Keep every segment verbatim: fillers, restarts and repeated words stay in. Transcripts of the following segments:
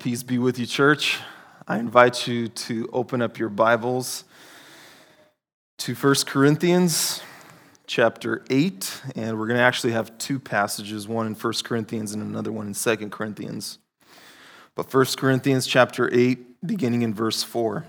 Peace be with you, church. I invite you to open up your Bibles to First Corinthians chapter eight, and we're going to actually have two passages, one in First Corinthians and another one in Second Corinthians. But First Corinthians chapter eight, beginning in verse four.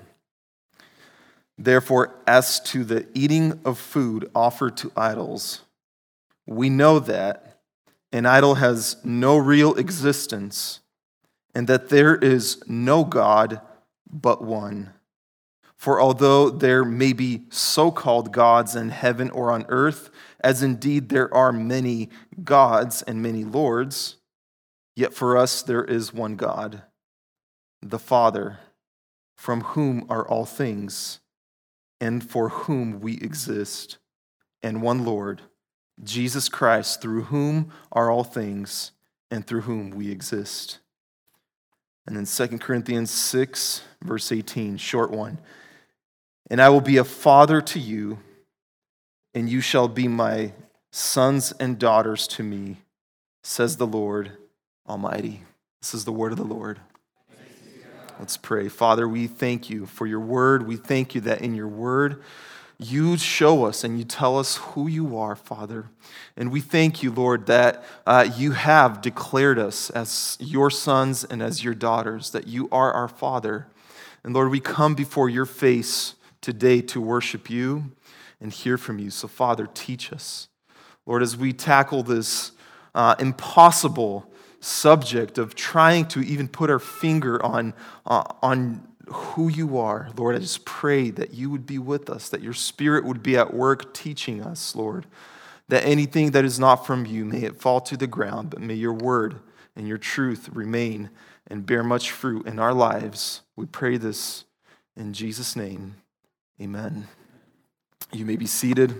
Therefore, as to the eating of food offered to idols, we know that an idol has no real existence, and that there is no God but one. For although there may be so-called gods in heaven or on earth, as indeed there are many gods and many lords, yet for us there is one God, the Father, from whom are all things, and for whom we exist, and one Lord, Jesus Christ, through whom are all things, and through whom we exist. And then Second Corinthians six, verse eighteen, short one. And I will be a father to you, and you shall be my sons and daughters to me, says the Lord Almighty. This is the word of the Lord. Let's pray. Father, we thank you for your word. We thank you that in your word, you show us and you tell us who you are, Father. And we thank you, Lord, that uh, you have declared us as your sons and as your daughters, that you are our Father. And Lord, we come before your face today to worship you and hear from you. So, Father, teach us. Lord, as we tackle this uh, impossible subject of trying to even put our finger on, uh, on who you are, Lord, I just pray that you would be with us, that your Spirit would be at work teaching us, Lord, that anything that is not from you, may it fall to the ground, but may your word and your truth remain and bear much fruit in our lives. We pray this in Jesus' name. Amen. You may be seated.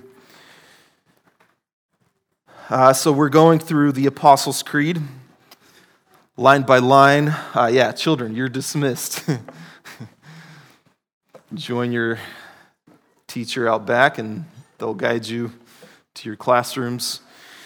Uh, so we're going through the Apostles' Creed, line by line. Uh, yeah, children, you're dismissed. Join your teacher out back, and they'll guide you to your classrooms.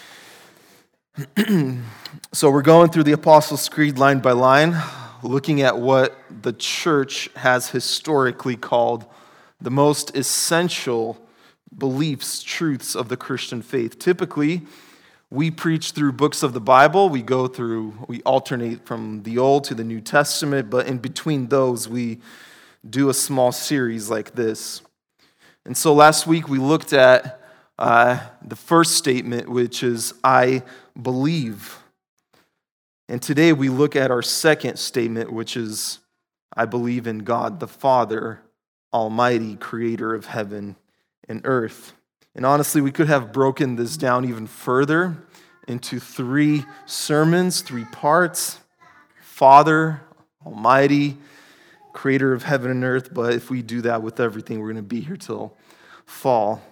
So we're going through the Apostles' Creed line by line, looking at what the church has historically called the most essential beliefs, truths of the Christian faith. Typically, we preach through books of the Bible. We go through, we alternate from the Old to the New Testament, but in between those, we do a small series like this. And so last week we looked at uh, the first statement, which is, I believe. And today we look at our second statement, which is, I believe in God the Father, Almighty, creator of heaven and earth. And honestly, we could have broken this down even further into three sermons, three parts. Father, Almighty, creator of heaven and earth, but if we do that with everything, we're going to be here till fall.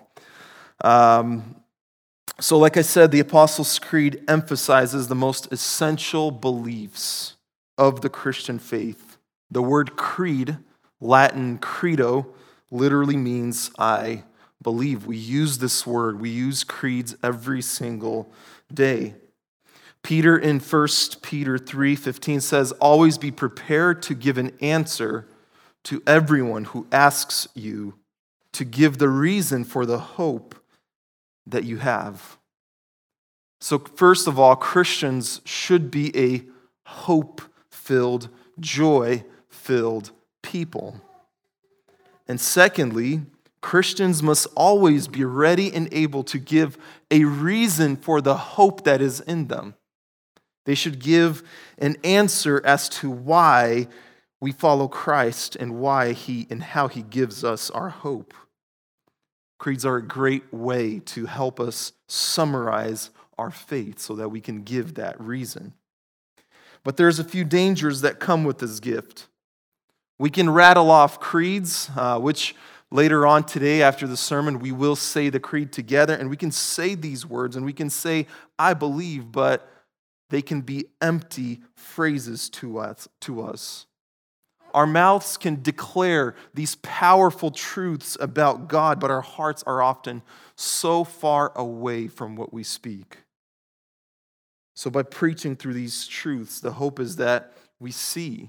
Um, so like I said, the Apostles' Creed emphasizes the most essential beliefs of the Christian faith. The word creed, Latin credo, literally means I believe. We use this word. We use creeds every single day. Peter in First Peter three fifteen says, always be prepared to give an answer to everyone who asks you to give the reason for the hope that you have. So first of all, Christians should be a hope-filled, joy-filled people. And secondly, Christians must always be ready and able to give a reason for the hope that is in them. They should give an answer as to why we follow Christ and why he and how he gives us our hope. Creeds are a great way to help us summarize our faith so that we can give that reason. But there's a few dangers that come with this gift. We can rattle off creeds, uh, which later on today after the sermon, we will say the creed together, and we can say these words, and we can say, I believe, but they can be empty phrases to us. To us. Our mouths can declare these powerful truths about God, but our hearts are often so far away from what we speak. So by preaching through these truths, the hope is that we see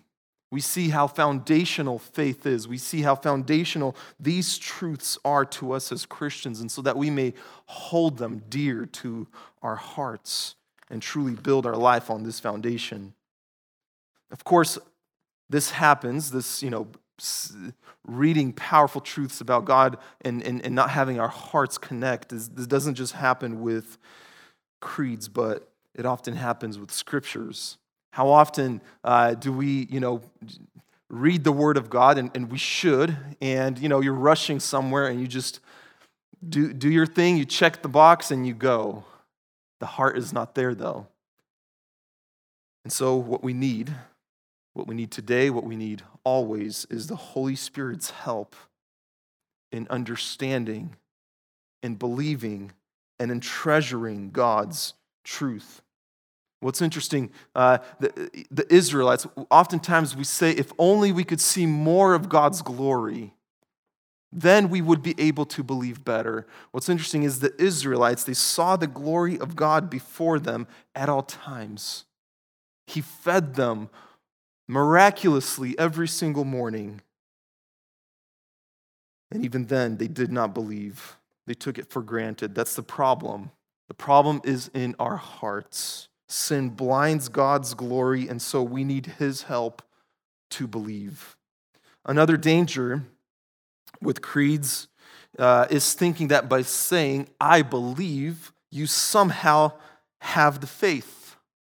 We see how foundational faith is. We see how foundational these truths are to us as Christians, and so that we may hold them dear to our hearts and truly build our life on this foundation. Of course, this happens, this, you know, reading powerful truths about God and, and, and not having our hearts connect. This doesn't just happen with creeds, but it often happens with scriptures. How often uh, do we, you know, read the Word of God, and, and we should, and, you know, you're rushing somewhere and you just do, do your thing, you check the box, and you go. The heart is not there, though. And so what we need, what we need today, what we need always, is the Holy Spirit's help in understanding, in believing, and in treasuring God's truth. What's interesting, uh, the, the Israelites, oftentimes we say, if only we could see more of God's glory, then we would be able to believe better. What's interesting is the Israelites, they saw the glory of God before them at all times. He fed them miraculously every single morning. And even then, they did not believe. They took it for granted. That's the problem. The problem is in our hearts. Sin blinds God's glory, and so we need His help to believe. Another danger with creeds uh, is thinking that by saying, I believe, you somehow have the faith.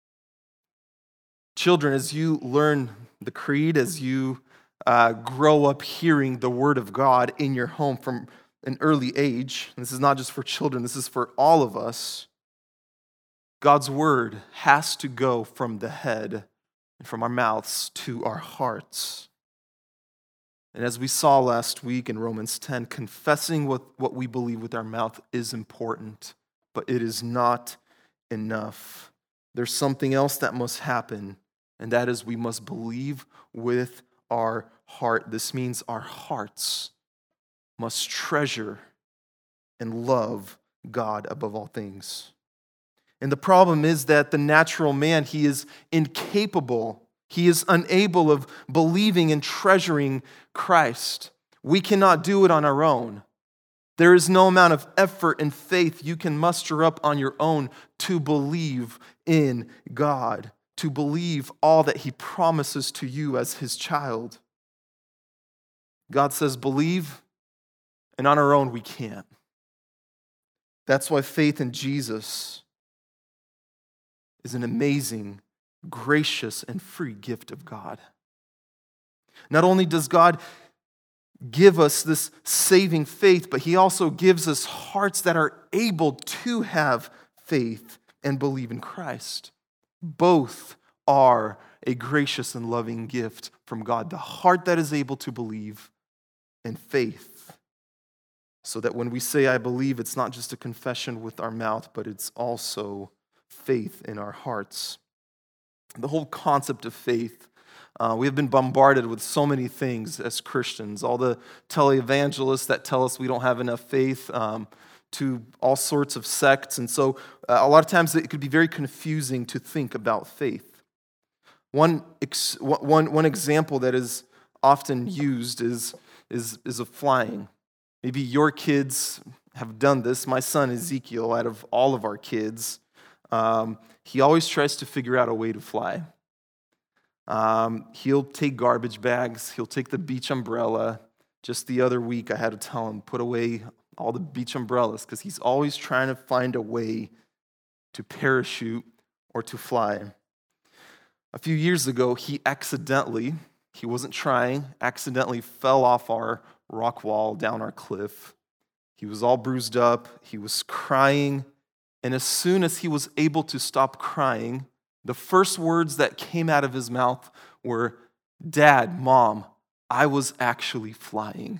Children, as you learn the creed, as you uh, grow up hearing the Word of God in your home from an early age, and this is not just for children, this is for all of us, God's Word has to go from the head and from our mouths to our hearts. And as we saw last week in Romans ten, confessing what, what we believe with our mouth is important, but it is not enough. There's something else that must happen, and that is we must believe with our heart. This means our hearts must treasure and love God above all things. And the problem is that the natural man, he is incapable, he is unable of believing and treasuring Christ. We cannot do it on our own. There is no amount of effort and faith you can muster up on your own to believe in God, to believe all that He promises to you as His child. God says, believe, and on our own we can't. That's why faith in Jesus is an amazing, gracious, and free gift of God. Not only does God give us this saving faith, but He also gives us hearts that are able to have faith and believe in Christ. Both are a gracious and loving gift from God. The heart that is able to believe, and faith. So that when we say, I believe, it's not just a confession with our mouth, but it's also faith in our hearts. The whole concept of faith, uh, we have been bombarded with so many things as Christians. All the televangelists that tell us we don't have enough faith, um, to all sorts of sects. And so uh, a lot of times it could be very confusing to think about faith. One, ex- one, one example that is often used is, is, is of flying. Maybe your kids have done this. My son Ezekiel, out of all of our kids, um, he always tries to figure out a way to fly. Um, he'll take garbage bags. He'll take the beach umbrella. Just the other week, I had to tell him, put away all the beach umbrellas, because he's always trying to find a way to parachute or to fly. A few years ago, he accidentally, he wasn't trying, accidentally fell off our rock wall down our cliff. He was all bruised up. He was crying. And as soon as he was able to stop crying, the first words that came out of his mouth were, "Dad, Mom, I was actually flying."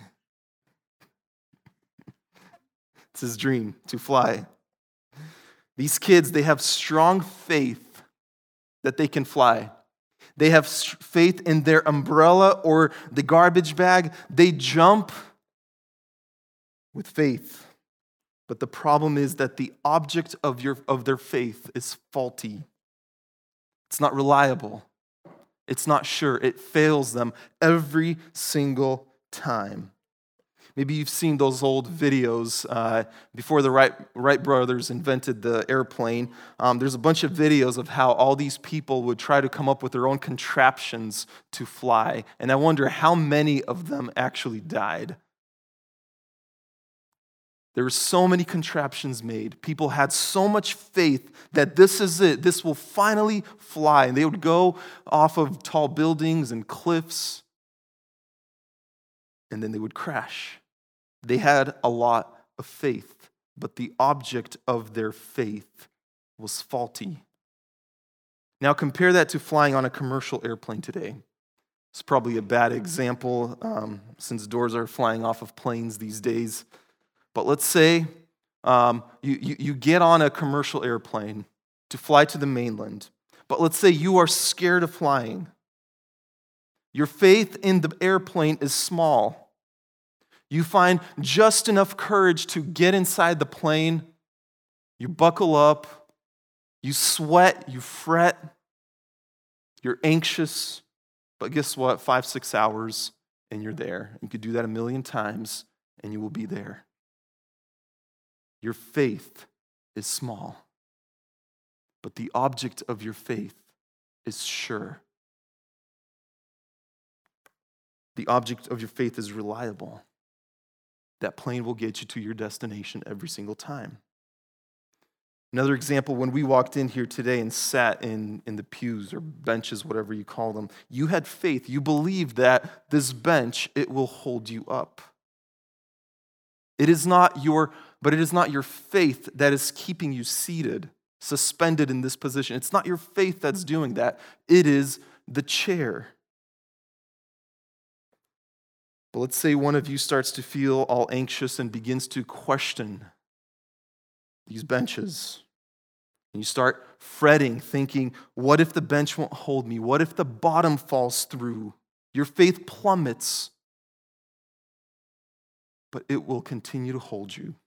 It's his dream, to fly. These kids, they have strong faith that they can fly. They have faith in their umbrella or the garbage bag. They jump with faith. But the problem is that the object of your of their faith is faulty. It's not reliable. It's not sure. It fails them every single time. Maybe you've seen those old videos uh, before the Wright, Wright brothers invented the airplane. Um, there's a bunch of videos of how all these people would try to come up with their own contraptions to fly. And I wonder how many of them actually died. There were so many contraptions made. People had so much faith that this is it. This will finally fly. And they would go off of tall buildings and cliffs, and then they would crash. They had a lot of faith, but the object of their faith was faulty. Now compare that to flying on a commercial airplane today. It's probably a bad example um, since doors are flying off of planes these days. But let's say um, you, you, you get on a commercial airplane to fly to the mainland. But let's say you are scared of flying. Your faith in the airplane is small. You find just enough courage to get inside the plane. You buckle up. You sweat. You fret. You're anxious. But guess what? Five, six hours, and you're there. You could do that a million times, and you will be there. Your faith is small, but the object of your faith is sure. The object of your faith is reliable. That plane will get you to your destination every single time. Another example, when we walked in here today and sat in, in the pews or benches, whatever you call them, you had faith. You believed that this bench, it will hold you up. It is not your, but it is not your faith that is keeping you seated, suspended in this position. It's not your faith that's doing that. It is the chair. But let's say one of you starts to feel all anxious and begins to question these benches. And you start fretting, thinking, what if the bench won't hold me? What if the bottom falls through? Your faith plummets. But it will continue to hold you.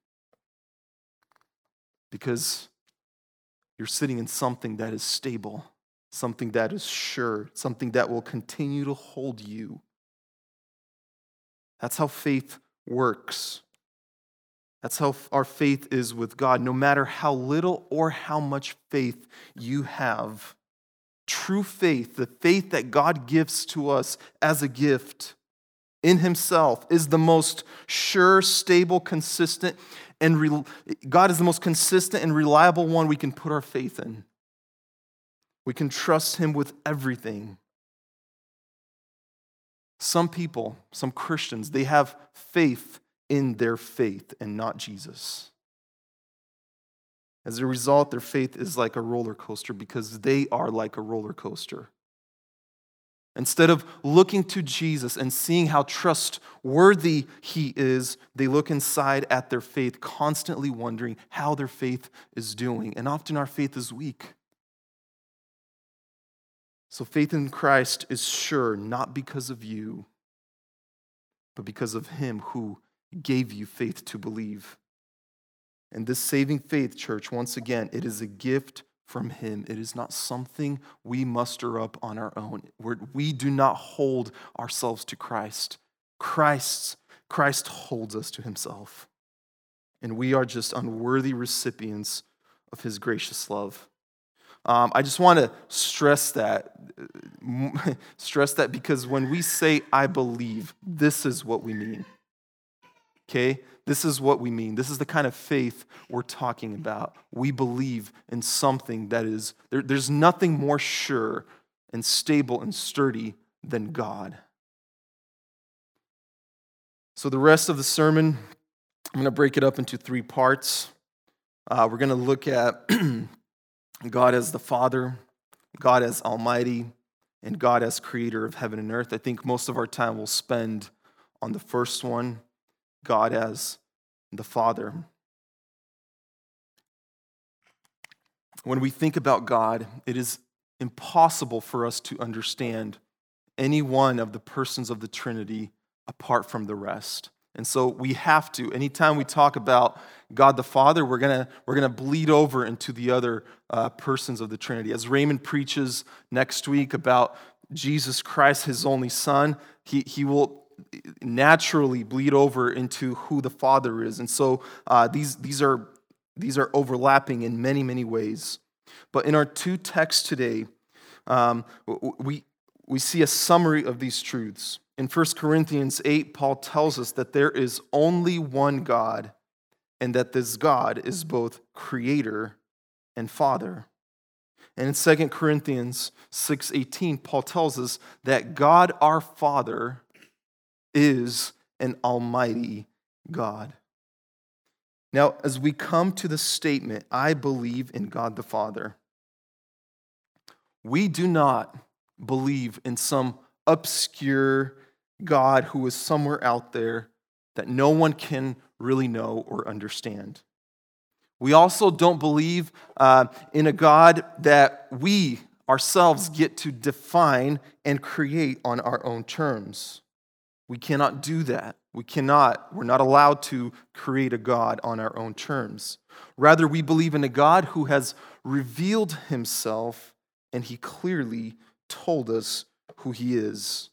Because you're sitting in something that is stable, something that is sure, something that will continue to hold you. That's how faith works. That's how our faith is with God. No matter how little or how much faith you have, true faith, the faith that God gives to us as a gift in himself, is the most sure, stable, consistent, and re- God is the most consistent and reliable one we can put our faith in. We can trust him with everything. Some people, some Christians, they have faith in their faith and not Jesus. As a result, their faith is like a roller coaster because they are like a roller coaster. Instead of looking to Jesus and seeing how trustworthy he is, they look inside at their faith, constantly wondering how their faith is doing. And often our faith is weak. So faith in Christ is sure, not because of you, but because of him who gave you faith to believe. And this saving faith, church, once again, it is a gift from him. It is not something we muster up on our own. We're, we do not hold ourselves to Christ. Christ, Christ holds us to himself. And we are just unworthy recipients of his gracious love. Um, I just want to stress that, stress that because when we say, I believe, this is what we mean. Okay? This is what we mean. This is the kind of faith we're talking about. We believe in something that is, there, there's nothing more sure and stable and sturdy than God. So the rest of the sermon, I'm going to break it up into three parts. Uh, we're going to look at God as the Father, God as Almighty, and God as creator of heaven and earth. I think most of our time we'll spend on the first one, God as the Father. When we think about God, it is impossible for us to understand any one of the persons of the Trinity apart from the rest. And so we have to, anytime we talk about God the Father, we're gonna we're gonna bleed over into the other uh, persons of the Trinity. As Raymond preaches next week about Jesus Christ, his only Son, he, he will naturally bleed over into who the Father is. And so uh, these, these, are, these are overlapping in many, many ways. But in our two texts today, um, we, we see a summary of these truths. In First Corinthians eight, Paul tells us that there is only one God, and that this God is both creator and father. And in Second Corinthians six eighteen, Paul tells us that God our Father is an almighty God. Now, as we come to the statement, I believe in God the Father, we do not believe in some obscure God who is somewhere out there that no one can really know or understand. We also don't believe uh, in a God that we ourselves get to define and create on our own terms. We cannot do that. We cannot, we're not allowed to create a God on our own terms. Rather, we believe in a God who has revealed himself, and he clearly told us who he is.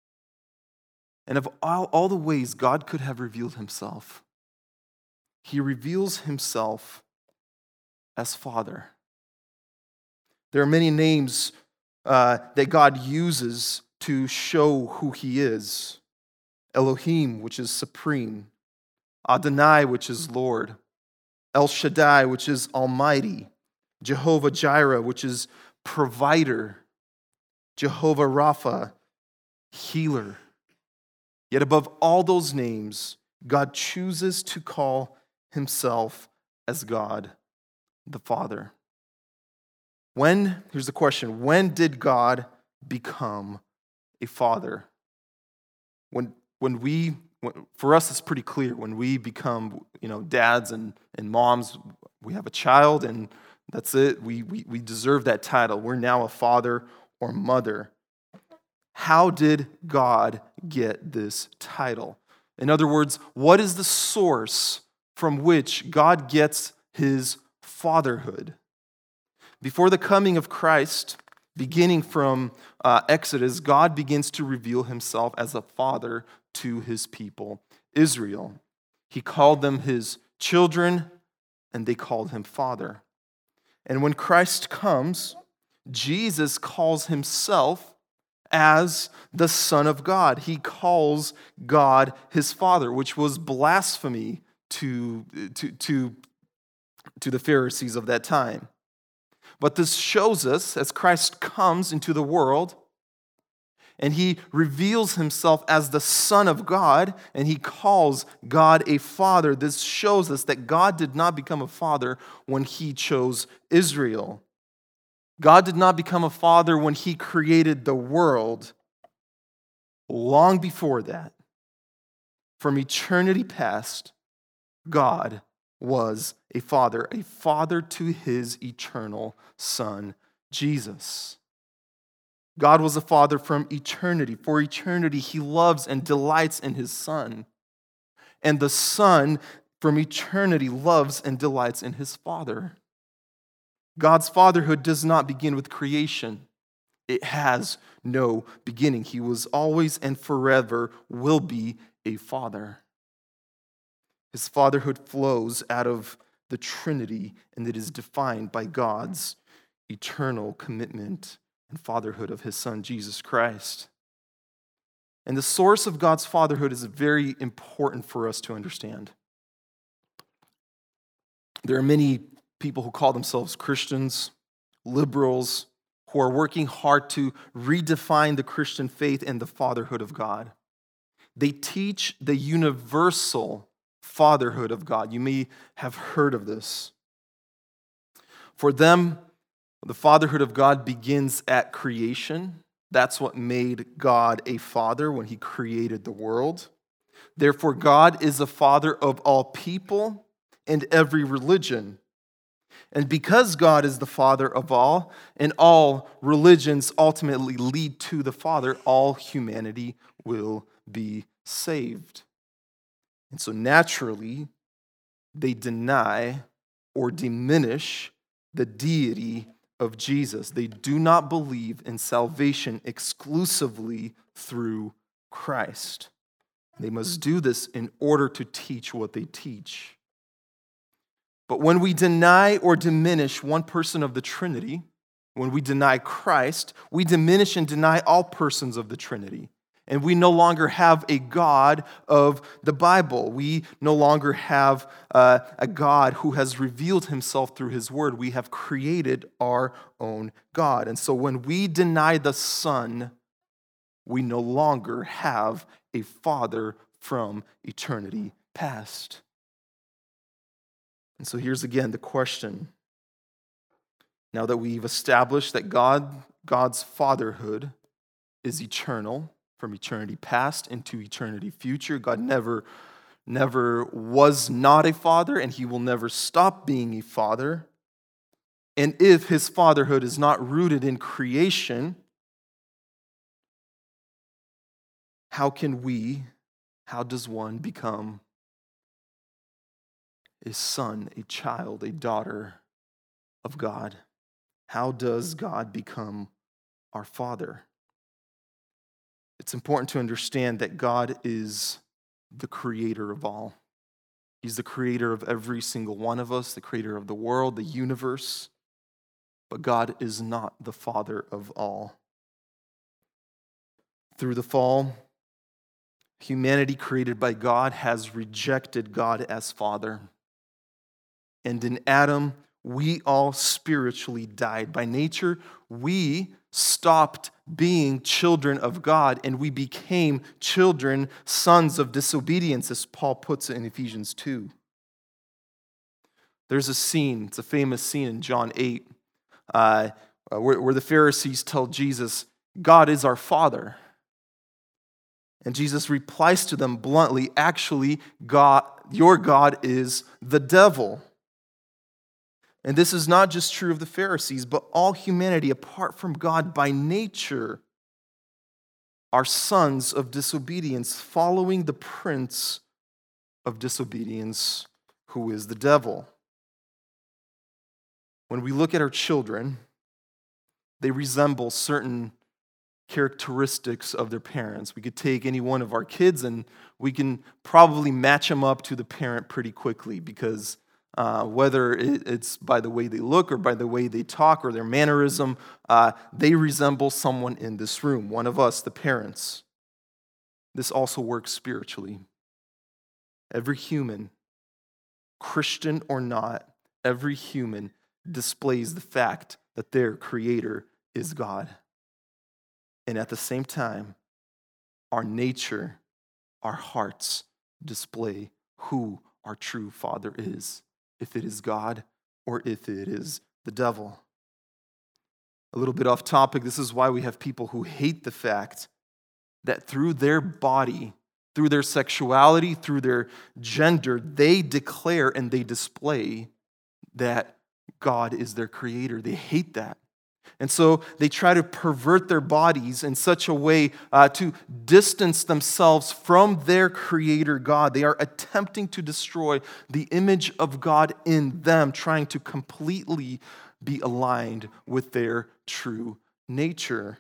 And of all, all the ways God could have revealed himself, he reveals himself as Father. There are many names uh, that God uses to show who he is. Elohim, which is supreme. Adonai, which is Lord. El Shaddai, which is almighty. Jehovah Jireh, which is provider. Jehovah Rapha, healer. Yet above all those names, God chooses to call himself as God the Father. When, here's the question, when did God become a father? When when we, when, for us it's pretty clear, when we become, you know, dads and, and moms, we have a child and that's it, we, we, we deserve that title. We're now a father or mother. How did God get this title? In other words, what is the source from which God gets his fatherhood? Before the coming of Christ, beginning from uh, Exodus, God begins to reveal himself as a father to his people, Israel. He called them his children, and they called him father. And when Christ comes, Jesus calls himself as the Son of God. He calls God his Father, which was blasphemy to, to, to, to the Pharisees of that time. But this shows us, as Christ comes into the world, and he reveals himself as the Son of God, and he calls God a Father, this shows us that God did not become a father when he chose Israel. God did not become a father when he created the world. Long before that, from eternity past, God was a father, a father to his eternal Son, Jesus. God was a father from eternity. For eternity, he loves and delights in his Son. And the Son from eternity loves and delights in his Father. God's fatherhood does not begin with creation. It has no beginning. He was always and forever will be a father. His fatherhood flows out of the Trinity, and it is defined by God's eternal commitment and fatherhood of his Son, Jesus Christ. And the source of God's fatherhood is very important for us to understand. There are many people who call themselves Christians, liberals, who are working hard to redefine the Christian faith and the fatherhood of God. They teach the universal fatherhood of God. You may have heard of this. For them, the fatherhood of God begins at creation. That's what made God a father when he created the world. Therefore, God is a father of all people and every religion. And because God is the Father of all, and all religions ultimately lead to the Father, all humanity will be saved. And so naturally, they deny or diminish the deity of Jesus. They do not believe in salvation exclusively through Christ. They must do this in order to teach what they teach. But when we deny or diminish one person of the Trinity, when we deny Christ, we diminish and deny all persons of the Trinity. And we no longer have a God of the Bible. We no longer have uh, a God who has revealed himself through his word. We have created our own God. And so when we deny the Son, we no longer have a Father from eternity past. And so here's again the question. Now that we've established that God, God's fatherhood is eternal, from eternity past into eternity future. God never, never was not a father, and he will never stop being a father. And if his fatherhood is not rooted in creation, how can we, how does one become a son, a child, a daughter of God? How does God become our Father? It's important to understand that God is the creator of all. He's the creator of every single one of us, the creator of the world, the universe. But God is not the Father of all. Through the fall, humanity created by God has rejected God as Father. And in Adam, we all spiritually died. By nature, we stopped being children of God and we became children, sons of disobedience, as Paul puts it in Ephesians two. There's a scene, it's a famous scene in John eight, uh, where, where the Pharisees tell Jesus, God is our Father. And Jesus replies to them bluntly, actually, God, your God is the devil. And this is not just true of the Pharisees, but all humanity apart from God by nature are sons of disobedience, following the prince of disobedience, who is the devil. When we look at our children, they resemble certain characteristics of their parents. We could take any one of our kids and we can probably match them up to the parent pretty quickly because Uh, whether it's by the way they look or by the way they talk or their mannerism, uh, they resemble someone in this room, one of us, the parents. This also works spiritually. Every human, Christian or not, every human displays the fact that their creator is God. And at the same time, our nature, our hearts display who our true Father is. If it is God or if it is the devil. A little bit off topic, this is why we have people who hate the fact that through their body, through their sexuality, through their gender, they declare and they display that God is their creator. They hate that. And so they try to pervert their bodies in such a way uh, to distance themselves from their creator God. They are attempting to destroy the image of God in them, trying to completely be aligned with their true nature.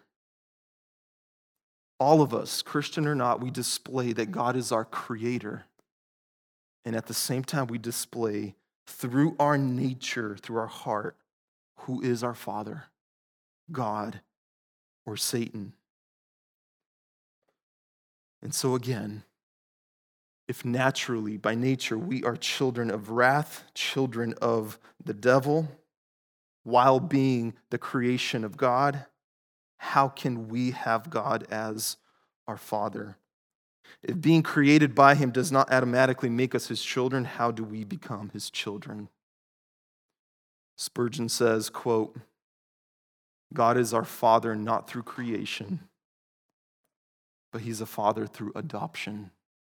All of us, Christian or not, we display that God is our creator. And at the same time, we display through our nature, through our heart, who is our Father. God or Satan. And so again, if naturally, by nature, we are children of wrath, children of the devil, while being the creation of God, how can we have God as our Father? If being created by him does not automatically make us his children, how do we become his children? Spurgeon says, quote, God is our Father not through creation, but he's a Father through adoption.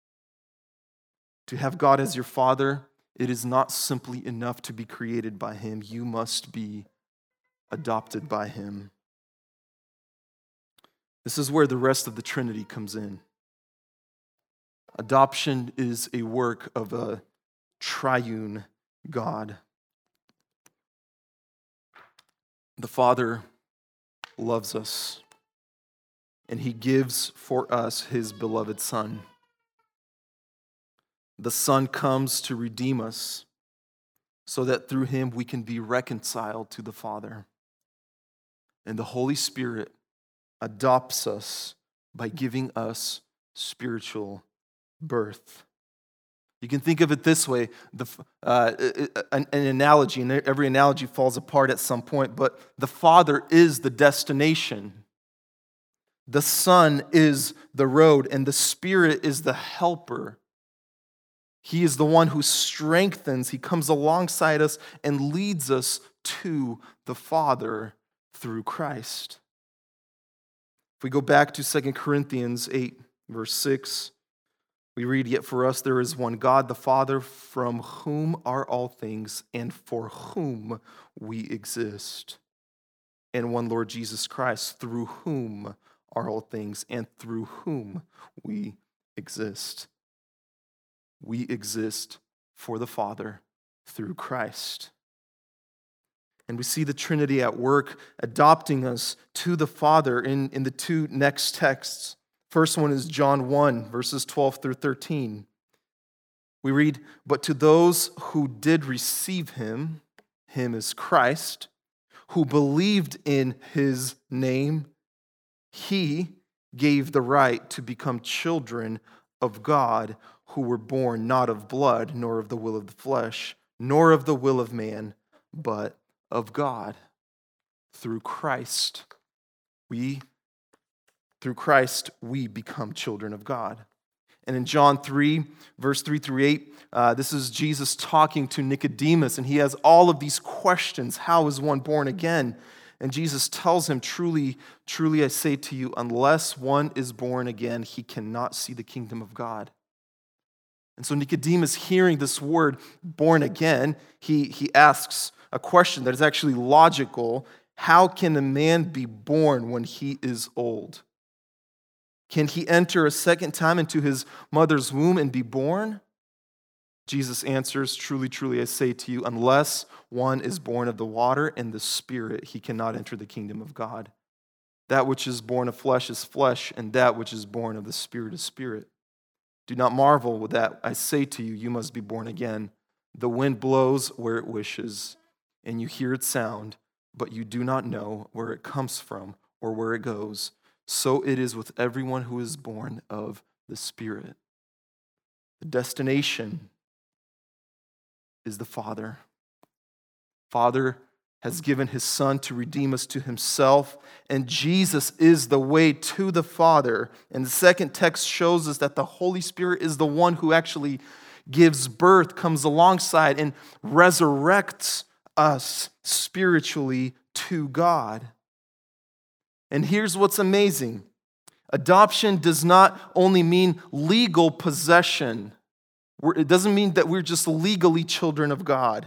To have God as your Father, it is not simply enough to be created by him. You must be adopted by him. This is where the rest of the Trinity comes in. Adoption is a work of a triune God. The Father loves us, and he gives for us his beloved Son. The Son comes to redeem us so that through him we can be reconciled to the Father. And the Holy Spirit adopts us by giving us spiritual birth. You can think of it this way, the, uh, an, an analogy, and every analogy falls apart at some point, but the Father is the destination. The Son is the road, and the Spirit is the helper. He is the one who strengthens, he comes alongside us and leads us to the Father through Christ. If we go back to Second Corinthians eight, verse six, we read, "Yet for us there is one God, the Father, from whom are all things, and for whom we exist, and one Lord Jesus Christ, through whom are all things, and through whom we exist." We exist for the Father through Christ. And we see the Trinity at work, adopting us to the Father in, in the two next texts. First one is John one, verses twelve through thirteen. We read, "But to those who did receive him," him is Christ, "who believed in his name, he gave the right to become children of God, who were born not of blood, nor of the will of the flesh, nor of the will of man, but of God." Through Christ, we Through Christ, we become children of God. And in John three, verse three through eight, uh, this is Jesus talking to Nicodemus, and he has all of these questions. How is one born again? And Jesus tells him, truly, truly I say to you, unless one is born again, he cannot see the kingdom of God. And so Nicodemus, hearing this word, born again, he, he asks a question that is actually logical. How can a man be born when he is old? Can he enter a second time into his mother's womb and be born? Jesus answers, truly, truly, I say to you, unless one is born of the water and the Spirit, he cannot enter the kingdom of God. That which is born of flesh is flesh, and that which is born of the Spirit is spirit. Do not marvel that I say to you, you must be born again. The wind blows where it wishes, and you hear its sound, but you do not know where it comes from or where it goes. So it is with everyone who is born of the Spirit. The destination is the Father. Father has given his Son to redeem us to himself, and Jesus is the way to the Father. And the second text shows us that the Holy Spirit is the one who actually gives birth, comes alongside, and resurrects us spiritually to God. And here's what's amazing. Adoption does not only mean legal possession. It doesn't mean that we're just legally children of God.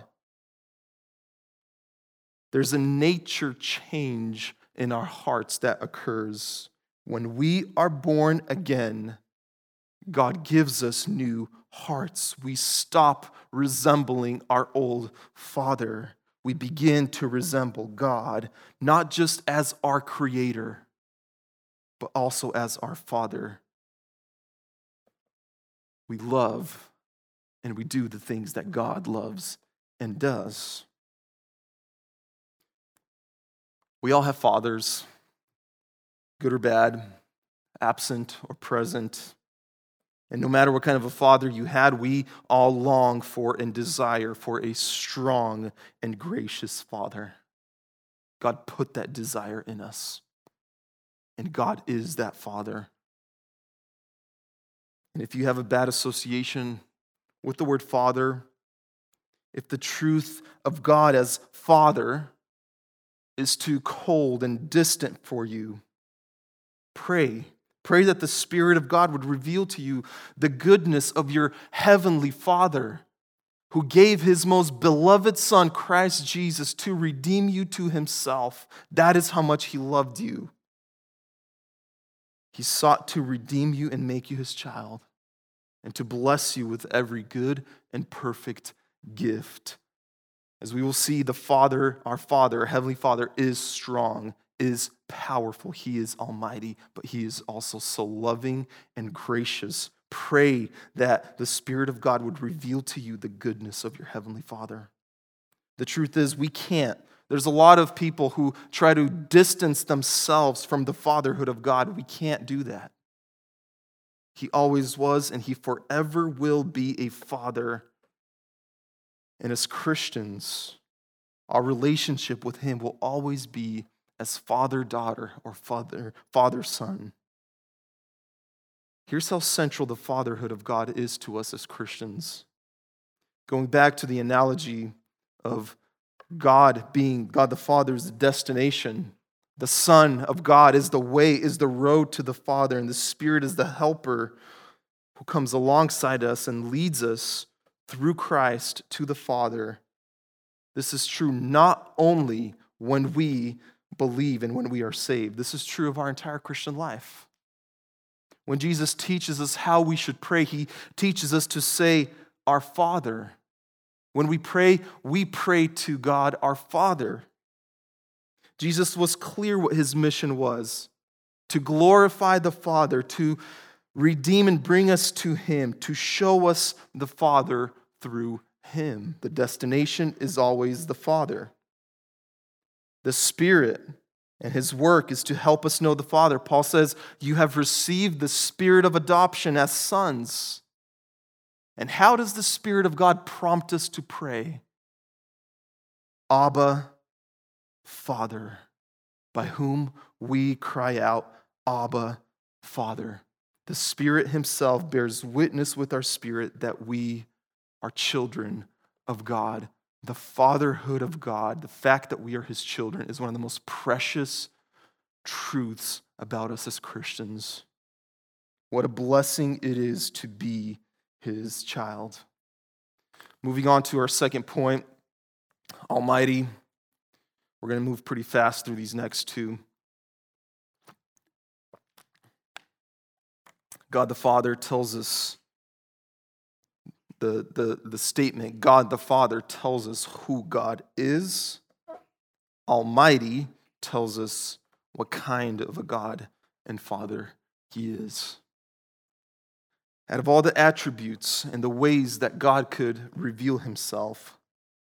There's a nature change in our hearts that occurs. When we are born again, God gives us new hearts. We stop resembling our old father. We begin to resemble God, not just as our Creator, but also as our Father. We love and we do the things that God loves and does. We all have fathers, good or bad, absent or present. And no matter what kind of a father you had, we all long for and desire for a strong and gracious father. God put that desire in us. And God is that father. And if you have a bad association with the word father, if the truth of God as father is too cold and distant for you, pray. Pray that the Spirit of God would reveal to you the goodness of your heavenly Father, who gave his most beloved Son, Christ Jesus, to redeem you to himself. That is how much he loved you. He sought to redeem you and make you his child, and to bless you with every good and perfect gift. As we will see, the Father, our Father, our Heavenly Father, is strong, is powerful. He is almighty, but he is also so loving and gracious. Pray that the Spirit of God would reveal to you the goodness of your Heavenly Father. The truth is, we can't. There's a lot of people who try to distance themselves from the fatherhood of God. We can't do that. He always was, and he forever will be a father. And as Christians, our relationship with him will always be as father-daughter or father, father-son. Here's how central the fatherhood of God is to us as Christians. Going back to the analogy of God being, God the Father is the destination. The Son of God is the way, is the road to the Father, and the Spirit is the helper who comes alongside us and leads us through Christ to the Father. This is true not only when we believe and when we are saved. This is true of our entire Christian life. When Jesus teaches us how we should pray, he teaches us to say, "Our Father." When we pray, we pray to God, our Father. Jesus was clear what his mission was: to glorify the Father, to redeem and bring us to him, to show us the Father through him. The destination is always the Father. The Spirit and his work is to help us know the Father. Paul says, "You have received the Spirit of adoption as sons." And how does the Spirit of God prompt us to pray? Abba, Father, by whom we cry out, Abba, Father. The Spirit himself bears witness with our spirit that we are children of God. The fatherhood of God, the fact that we are his children, is one of the most precious truths about us as Christians. What a blessing it is to be his child. Moving on to our second point, Almighty. We're going to move pretty fast through these next two. God the Father tells us the, the, the statement, God the Father tells us who God is. Almighty tells us what kind of a God and Father he is. Out of all the attributes and the ways that God could reveal himself,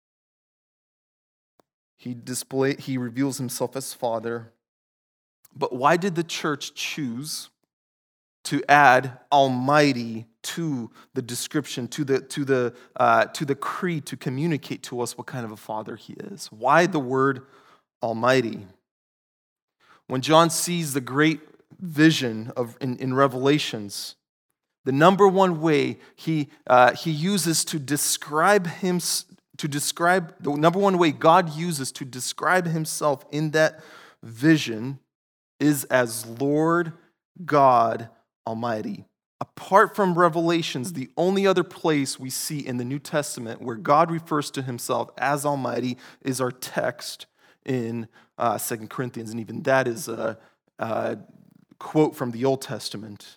he display, he reveals himself as Father. But why did the church choose to add Almighty to the description, to the, to the, uh, to the creed, to communicate to us what kind of a Father he is? Why the word Almighty? When John sees the great vision of in, in Revelations, the number one way he, uh, he uses to describe him, to describe, the number one way God uses to describe himself in that vision is as Lord God Almighty. Apart from Revelations, the only other place we see in the New Testament where God refers to himself as Almighty is our text in uh, Second Corinthians, and even that is a, a quote from the Old Testament.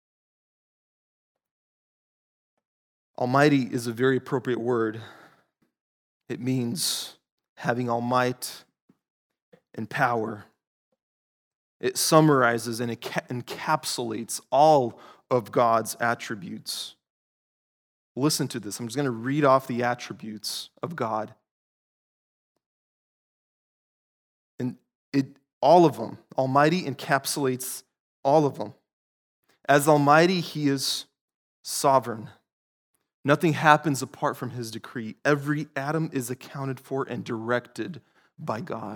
Almighty is a very appropriate word. It means having all might and power. It summarizes and encapsulates all of God's attributes. Listen to this. I'm just going to read off the attributes of God. And it, all of them, Almighty encapsulates all of them. As Almighty, he is sovereign. Nothing happens apart from his decree. Every atom is accounted for and directed by God.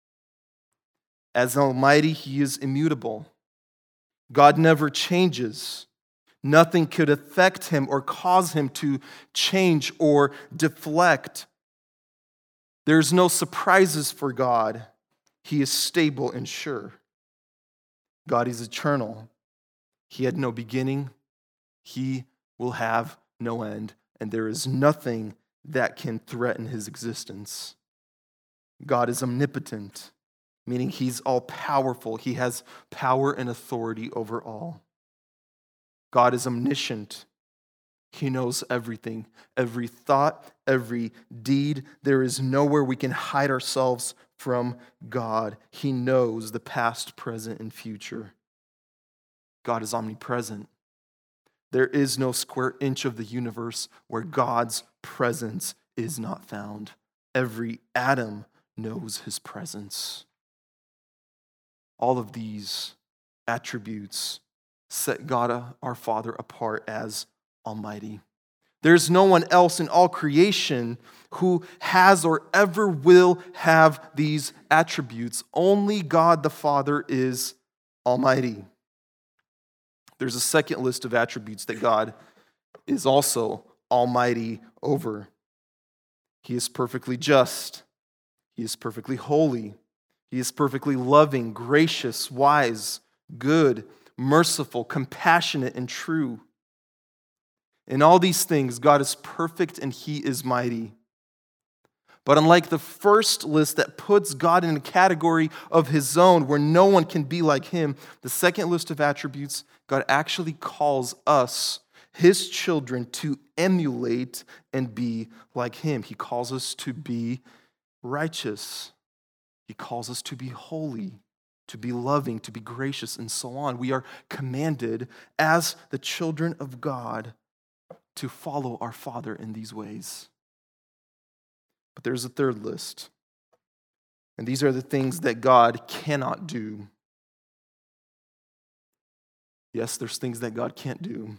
As Almighty, he is immutable. God never changes. Nothing could affect him or cause him to change or deflect. There's no surprises for God. He is stable and sure. God is eternal. He had no beginning. He will have no end, and there is nothing that can threaten his existence. God is omnipotent, meaning he's all-powerful. He has power and authority over all. God is omniscient, He knows everything, every thought, every deed. There is nowhere we can hide ourselves from God. He knows the past, present, and future. God is omnipresent. There is no square inch of the universe where God's presence is not found. Every atom knows his presence. All of these attributes set God, our Father, apart as Almighty. There's no one else in all creation who has or ever will have these attributes. Only God the Father is Almighty. There's a second list of attributes that God is also almighty over. He is perfectly just. He is perfectly holy. He is perfectly loving, gracious, wise, good, merciful, compassionate, and true. In all these things, God is perfect and he is mighty. But unlike the first list that puts God in a category of his own where no one can be like him, the second list of attributes, God actually calls us, his children, to emulate and be like him. He calls us to be righteous. He calls us to be holy, to be loving, to be gracious, and so on. We are commanded as the children of God to follow our Father in these ways. But there's a third list. And these are the things that God cannot do. Yes, there's things that God can't do.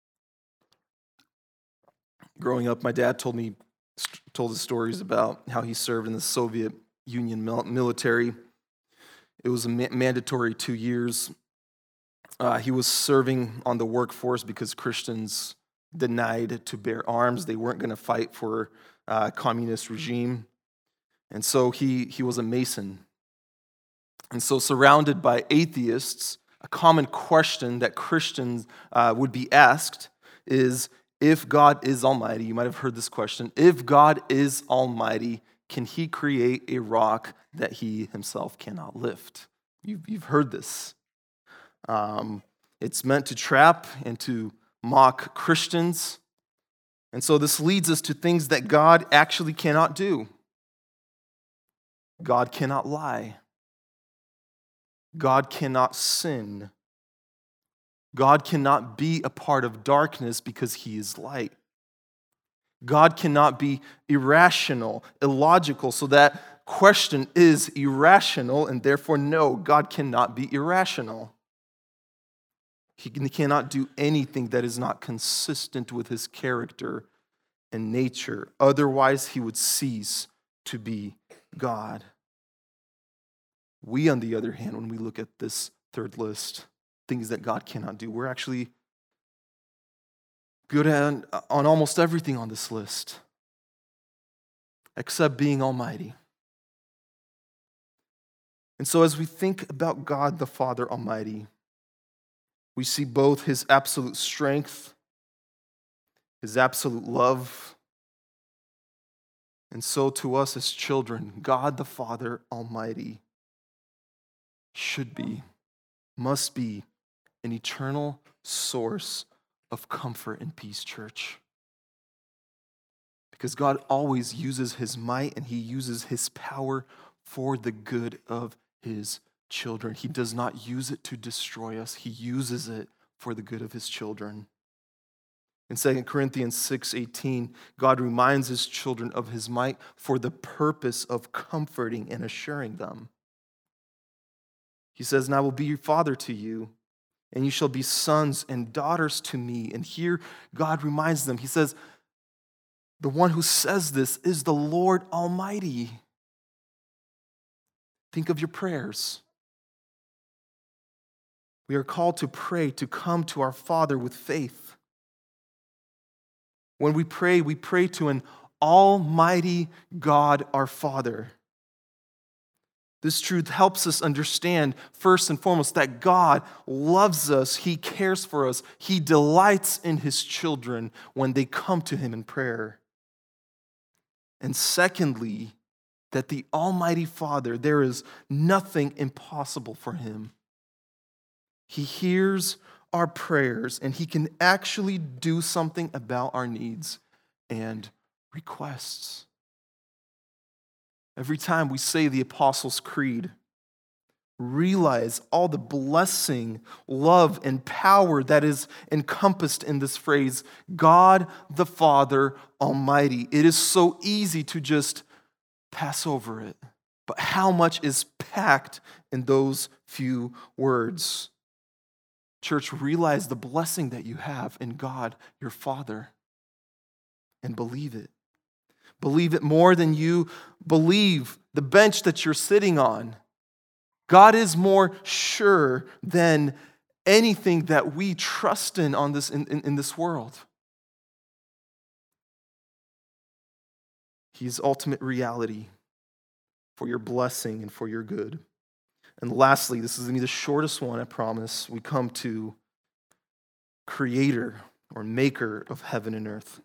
Growing up, my dad told me, told us stories about how he served in the Soviet Union military. It was a ma- mandatory two years. Uh, he was serving on the workforce because Christians denied to bear arms. They weren't going to fight for a communist regime. And so he, he was a Mason. And so surrounded by atheists, a common question that Christians uh, would be asked is, if God is almighty, you might have heard this question, if God is almighty, can he create a rock that he himself cannot lift? You've, you've heard this. Um, it's meant to trap and to mock Christians. And so this leads us to things that God actually cannot do. God cannot lie. God cannot sin. God cannot be a part of darkness because he is light. God cannot be irrational, illogical, so that question is irrational, and therefore, no, God cannot be irrational. He cannot do anything that is not consistent with his character and nature. Otherwise, he would cease to be God. We, on the other hand, when we look at this third list, things that God cannot do, we're actually good at, on almost everything on this list, except being almighty. And so as we think about God the Father Almighty, we see both his absolute strength, his absolute love, and so to us as children, God the Father Almighty should be, must be, an eternal source of comfort and peace, church. Because God always uses his might and he uses his power for the good of his children. He does not use it to destroy us. He uses it for the good of his children. In Second Corinthians six eighteen, God reminds his children of his might for the purpose of comforting and assuring them. He says, "And I will be your father to you, and you shall be sons and daughters to me." And here God reminds them, he says, the one who says this is the Lord Almighty. Think of your prayers. We are called to pray, to come to our Father with faith. When we pray, we pray to an almighty God, our Father. This truth helps us understand, first and foremost, that God loves us, he cares for us, he delights in his children when they come to him in prayer. And secondly, that the Almighty Father, there is nothing impossible for him. He hears our prayers, and he can actually do something about our needs and requests. Every time we say the Apostles' Creed, realize all the blessing, love, and power that is encompassed in this phrase, God the Father Almighty. It is so easy to just pass over it, but how much is packed in those few words? Church, realize the blessing that you have in God, your Father, and believe it. Believe it more than you believe the bench that you're sitting on. God is more sure than anything that we trust in on this in, in, in this world. He's ultimate reality for your blessing and for your good. And lastly, this is going to be the shortest one, I promise. We come to creator or maker of heaven and earth.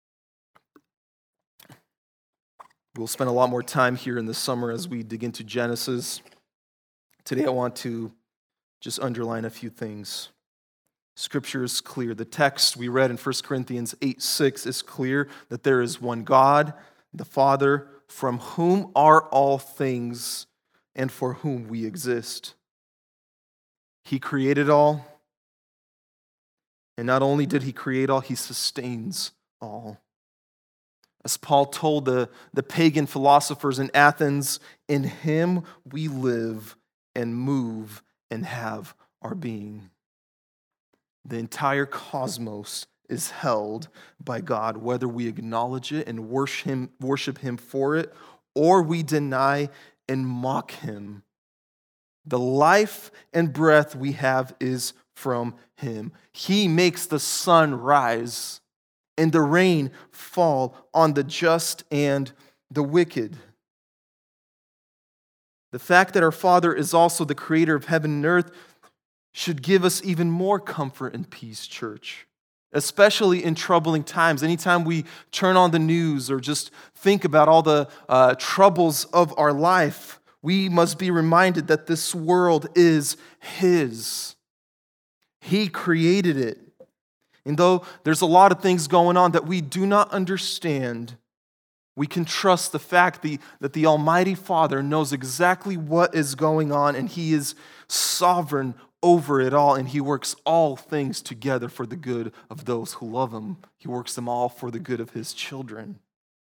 We'll spend a lot more time here in the summer as we dig into Genesis. Today I want to just underline a few things. Scripture is clear. The text we read in First Corinthians eight six is clear that there is one God, the Father, from whom are all things and for whom we exist. He created all, and not only did he create all, he sustains all. As Paul told the, the pagan philosophers in Athens, in him we live and move and have our being. The entire cosmos is held by God, whether we acknowledge it and worship him, worship him for it, or we deny and mock him. The life and breath we have is from him. He makes the sun rise and the rain fall on the just and the wicked. The fact that our Father is also the creator of heaven and earth should give us even more comfort and peace, church, especially in troubling times. Anytime we turn on the news or just think about all the uh, troubles of our life, we must be reminded that this world is his. He created it. And though there's a lot of things going on that we do not understand, we can trust the fact that the Almighty Father knows exactly what is going on, and he is sovereign over it all, and he works all things together for the good of those who love him. He works them all for the good of his children.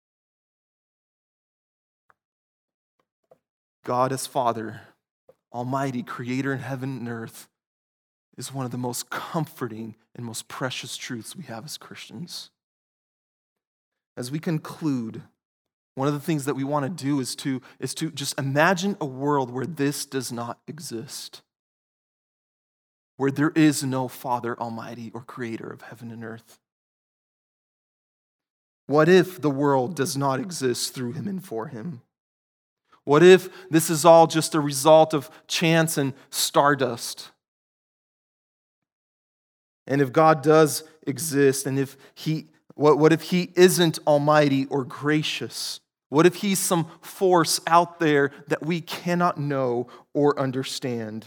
God as Father, Almighty, creator in heaven and earth, is one of the most comforting and most precious truths we have as Christians. As we conclude, one of the things that we want to do is to, is to just imagine a world where this does not exist, where there is no Father Almighty or creator of heaven and earth. What if the world does not exist through him and for him? What if this is all just a result of chance and stardust? And if God does exist, and if he, what, what if he isn't almighty or gracious? What if he's some force out there that we cannot know or understand?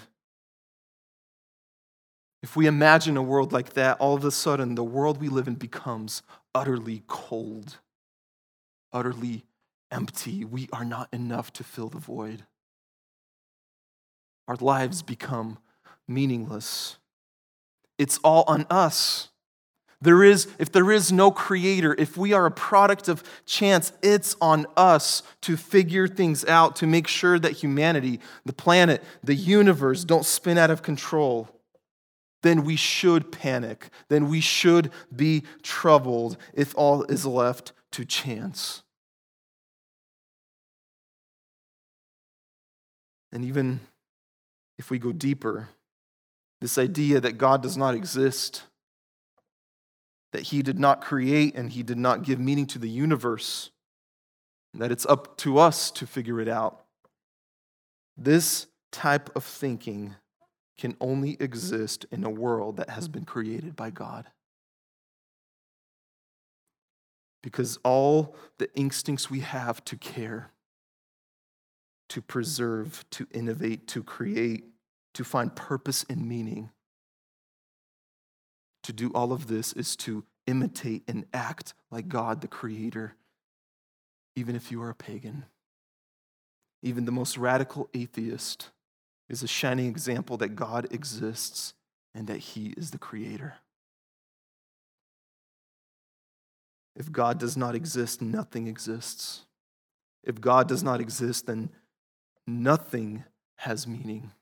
If we imagine a world like that, all of a sudden the world we live in becomes utterly cold, utterly empty. We are not enough to fill the void. Our lives become meaningless. It's all on us. There is, if there is no creator, if we are a product of chance, it's on us to figure things out, to make sure that humanity, the planet, the universe don't spin out of control. Then we should panic. Then we should be troubled if all is left to chance. And even if we go deeper, this idea that God does not exist, that he did not create and he did not give meaning to the universe, that it's up to us to figure it out. This type of thinking can only exist in a world that has been created by God. Because all the instincts we have to care, to preserve, to innovate, to create, to find purpose and meaning to do all of this is to imitate and act like God, the Creator, even if you are a pagan. Even the most radical atheist is a shining example that God exists and that He is the Creator. If God does not exist, nothing exists. If God does not exist, then nothing has meaning.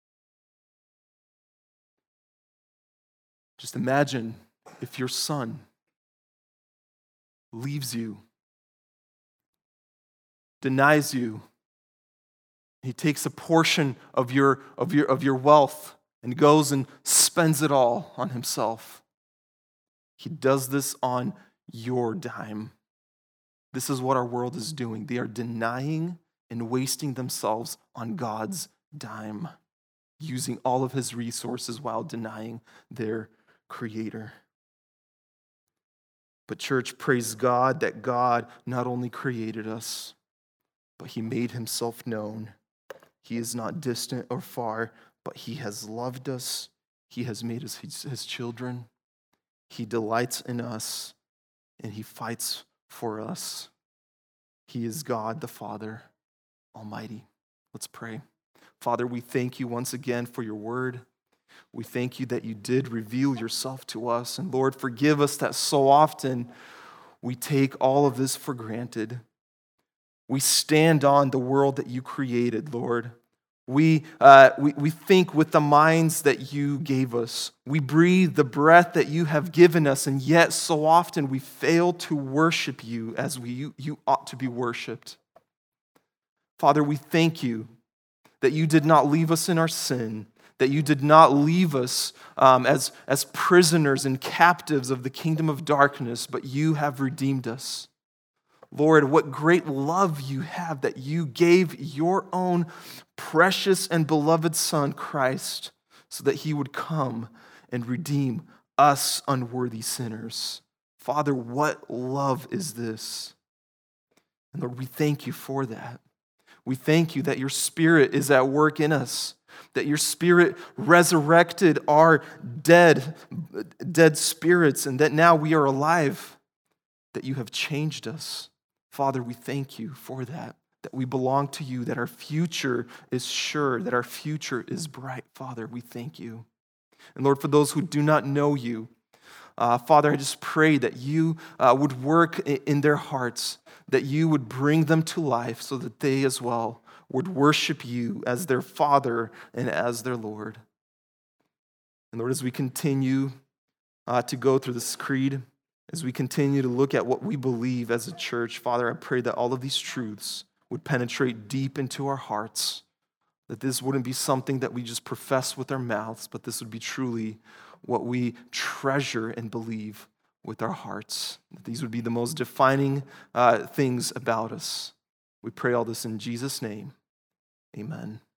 Just imagine if your son leaves you, denies you. He takes a portion of your, of your, of your wealth and goes and spends it all on himself. He does this on your dime. This is what our world is doing. They are denying and wasting themselves on God's dime, using all of his resources while denying their Creator. But church, praise God that God not only created us, but He made Himself known. He is not distant or far, but He has loved us. He has made us His, his children. He delights in us, and He fights for us. He is God the Father Almighty. Let's pray. Father, we thank You once again for Your word. We thank You that You did reveal Yourself to us. And Lord, forgive us that so often we take all of this for granted. We stand on the world that You created, Lord. We, uh, we, we think with the minds that You gave us. We breathe the breath that You have given us, and yet so often we fail to worship You as we, you, you ought to be worshiped. Father, we thank You that You did not leave us in our sin, that You did not leave us um, as, as prisoners and captives of the kingdom of darkness, but You have redeemed us. Lord, what great love You have that You gave Your own precious and beloved Son, Christ, so that He would come and redeem us unworthy sinners. Father, what love is this? And Lord, we thank You for that. We thank You that Your Spirit is at work in us, that Your Spirit resurrected our dead, dead spirits, and that now we are alive, that You have changed us. Father, we thank You for that, that we belong to You, that our future is sure, that our future is bright. Father, we thank You. And Lord, for those who do not know You, uh, Father, I just pray that You uh, would work in their hearts, that You would bring them to life so that they as well would worship You as their Father and as their Lord. And Lord, as we continue uh, to go through this creed, as we continue to look at what we believe as a church, Father, I pray that all of these truths would penetrate deep into our hearts, that this wouldn't be something that we just profess with our mouths, but this would be truly what we treasure and believe with our hearts. That these would be the most defining uh, things about us. We pray all this in Jesus' name. Amen.